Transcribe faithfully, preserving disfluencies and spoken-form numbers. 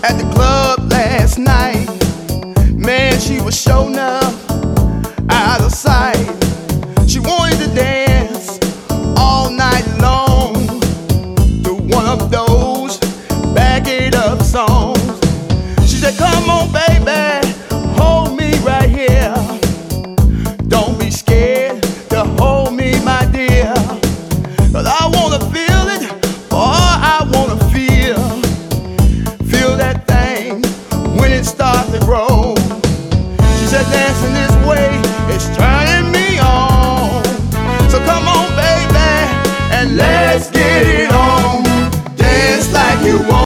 at the club last night. Man, she was showing up out of sight. She wanted to dance all night long to one of those back it up songs. She said, come on baby, hold me right here. Don't be scared to hold me, my dear. Cause I wanna feel it, oh I wanna feel Feel that thing when it starts to grow. She said dancing this way is turning me on. So come on baby, and let's get